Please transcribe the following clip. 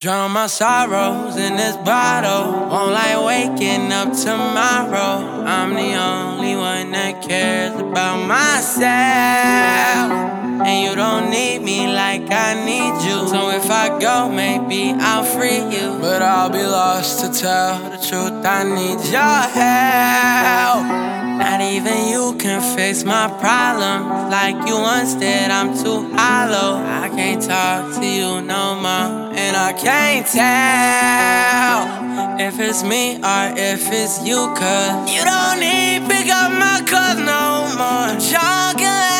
Drown my sorrows in this bottle. Won't like waking up tomorrow. I'm the only one that cares about myself. And you don't need me like I need you. So if I go, maybe I'll free you. But I'll be lost to tell the truth. I need your help. Not even you can fix my problems like you once did. I'm too hollow. I can't talk to you no more, and I can't tell if it's me or if it's you. 'Cause you don't need pick up my calls no more. Y'all can